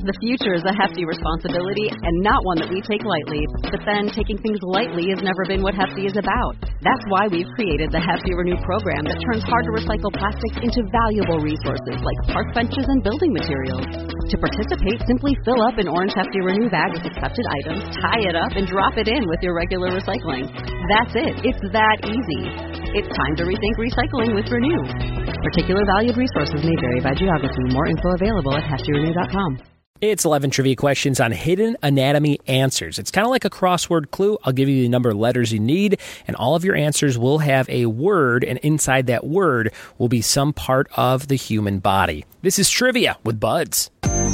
The future is a hefty responsibility and not one that we take lightly. But then taking things lightly has never been what Hefty is about. That's why we've created the Hefty Renew program that turns hard-to-recycle plastics into valuable resources like park benches and building materials. To participate, simply fill up an orange Hefty Renew bag with accepted items, tie it up, and drop it in with your regular recycling. That's it. It's that easy. It's time to rethink recycling with Renew. Particular valued resources may vary by geography. More info available at heftyrenew.com. It's 11 trivia questions on hidden anatomy answers. It's kind of like a crossword clue. I'll give you the number of letters you need, and all of your answers will have a word, and inside that word will be some part of the human body. This is Trivia with Buds.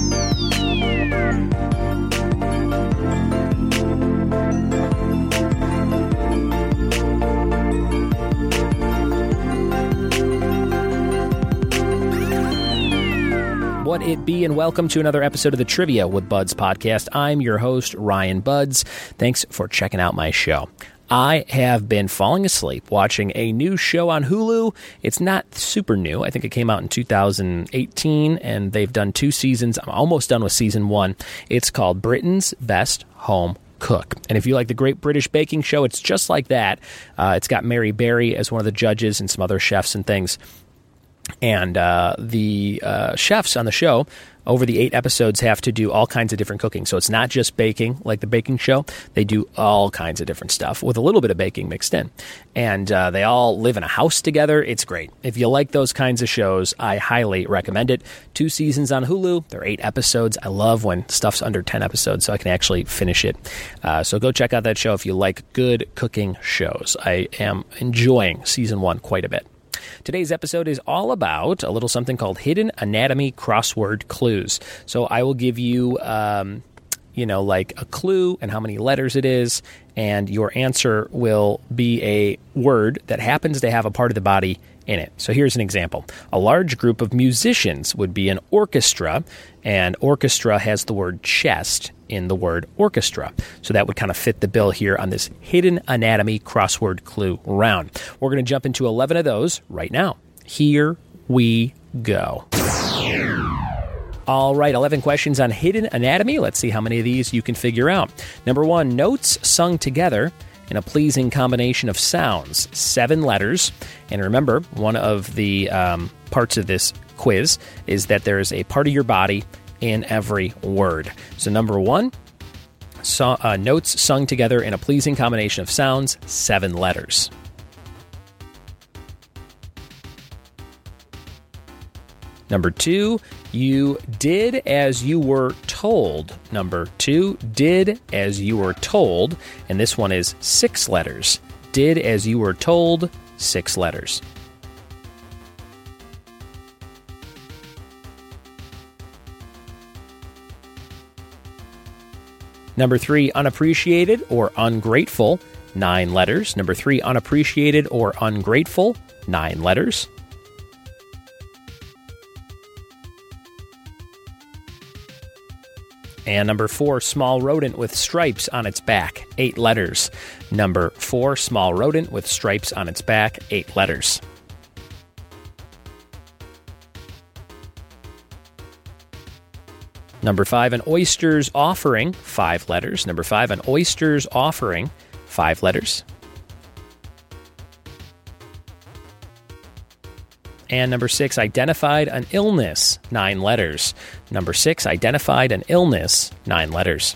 What it be, and welcome to another episode of the Trivia with Buds podcast. I'm your host, Ryan Buds. Thanks for checking out my show. I have been falling asleep watching a new show on Hulu. It's not super new. I think it came out in 2018, and they've done 2 seasons. I'm almost done with season 1. It's called Britain's Best Home Cook. And if you like the Great British Baking Show, it's just like that. It's got Mary Berry as one of the judges and some other chefs and things. And the chefs on the show, over the 8 episodes, have to do all kinds of different cooking. So it's not just baking like the baking show. They do all kinds of different stuff with a little bit of baking mixed in. And they all live in a house together. It's great. If you like those kinds of shows, I highly recommend it. 2 seasons on Hulu. They're 8 episodes. I love when stuff's under 10 episodes so I can actually finish it. So go check out that show if you like good cooking shows. I am enjoying season 1 quite a bit. Today's episode is all about a little something called hidden anatomy crossword clues. So I will give you, like a clue and how many letters it is, and your answer will be a word that happens to have a part of the body in it. So here's an example. A large group of musicians would be an orchestra, and orchestra has the word chest in the word orchestra. So that would kind of fit the bill here on this hidden anatomy crossword clue round. We're going to jump into 11 of those right now. Here we go. All right, 11 questions on hidden anatomy. Let's see how many of these you can figure out. Number 1, notes sung together in a pleasing combination of sounds, 7 letters. And remember, one of the parts of this quiz is that there is a part of your body in every word. So number 1, notes sung together in a pleasing combination of sounds, 7 letters. Number 2, you did as you were told. Number 2, did as you were told. And this one is 6 letters. Did as you were told, 6 letters. Number 3, unappreciated or ungrateful, 9 letters. Number 3, unappreciated or ungrateful, 9 letters. And number 4, small rodent with stripes on its back, 8 letters. Number 4, small rodent with stripes on its back, 8 letters. Number 5, an oyster's offering, 5 letters. Number 5, an oyster's offering, 5 letters. And number 6, identified an illness, 9 letters. Number 6, identified an illness, 9 letters.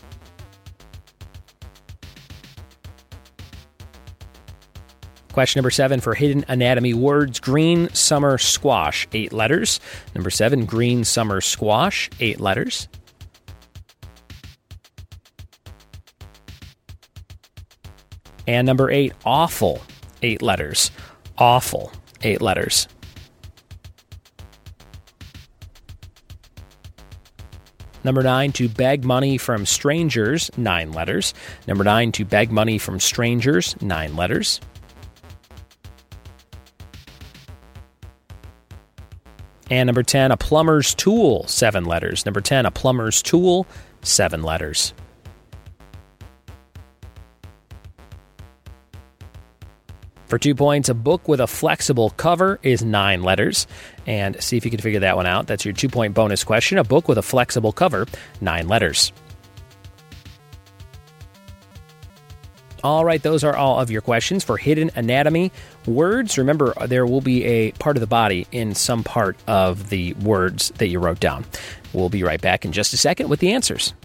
Question number 7 for hidden anatomy words, green summer squash, 8 letters. Number 7, green summer squash, 8 letters. And number 8, awful, 8 letters. Awful, 8 letters. Number 9, to beg money from strangers, 9 letters. Number 9, to beg money from strangers, 9 letters. And number 10, a plumber's tool, 7 letters. Number 10, a plumber's tool, 7 letters. For 2 points, a book with a flexible cover is 9 letters. And see if you can figure that one out. That's your 2-point bonus question. A book with a flexible cover, 9 letters. All right, those are all of your questions for hidden anatomy words. Remember, there will be a part of the body in some part of the words that you wrote down. We'll be right back in just a second with the answers.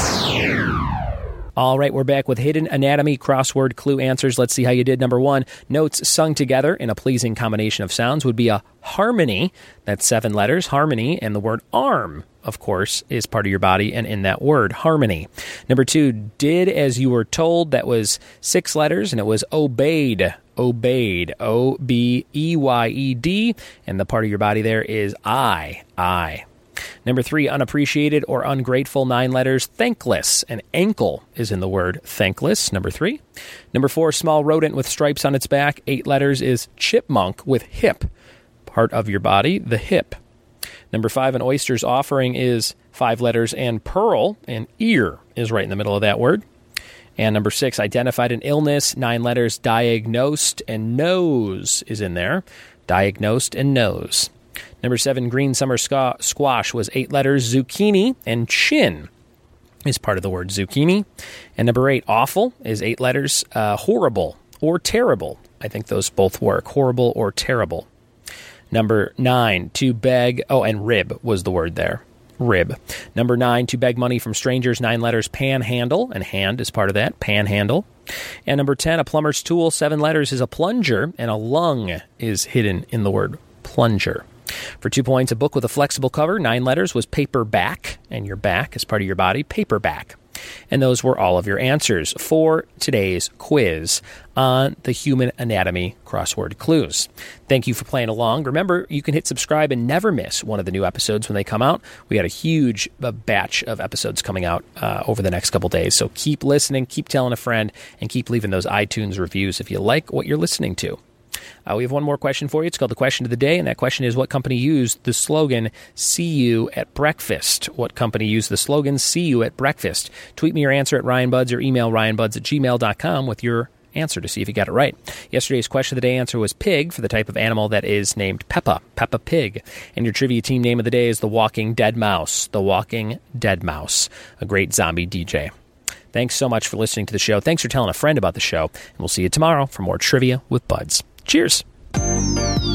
All right, we're back with hidden anatomy crossword clue answers. Let's see how you did. Number 1, notes sung together in a pleasing combination of sounds would be a harmony. That's 7 letters, harmony, and the word arm, of course, is part of your body and in that word, harmony. Number 2, did as you were told. That was 6 letters, and it was obeyed. Obeyed, O-B-E-Y-E-D, and the part of your body there is I. Number 3, unappreciated or ungrateful, 9 letters, thankless. And ankle is in the word thankless, number 3. Number 4, small rodent with stripes on its back, 8 letters, is chipmunk with hip, part of your body, the hip. Number 5, an oyster's offering is 5 letters, and pearl, and ear, is right in the middle of that word. And number 6, identified an illness, 9 letters, diagnosed, and nose is in there, diagnosed and nose. Number 7, green summer squash was 8 letters, zucchini, and chin is part of the word zucchini. And number 8, awful is 8 letters, horrible or terrible. I think those both work, horrible or terrible. Number 9, to beg, and rib was the word there, rib. Number 9, to beg money from strangers, 9 letters, panhandle, and hand is part of that, panhandle. And number 10, a plumber's tool, 7 letters, is a plunger, and a lung is hidden in the word plunger. For 2 points, a book with a flexible cover, 9 letters, was paperback, and your back is part of your body, paperback. And those were all of your answers for today's quiz on the human anatomy crossword clues. Thank you for playing along. Remember, you can hit subscribe and never miss one of the new episodes when they come out. We got a huge batch of episodes coming out over the next couple days, so keep listening, keep telling a friend, and keep leaving those iTunes reviews if you like what you're listening to. We have one more question for you. It's called the question of the day, and that question is, what company used the slogan, "See you at breakfast"? What company used the slogan, "See you at breakfast"? Tweet me your answer at RyanBuds or email ryanbuds@gmail.com with your answer to see if you got it right. Yesterday's question of the day answer was pig, for the type of animal that is named Peppa Pig. And your trivia team name of the day is the Walking Dead Mouse. The Walking Dead Mouse, a great zombie DJ. Thanks so much for listening to the show. Thanks for telling a friend about the show. And we'll see you tomorrow for more Trivia with Buds. Cheers.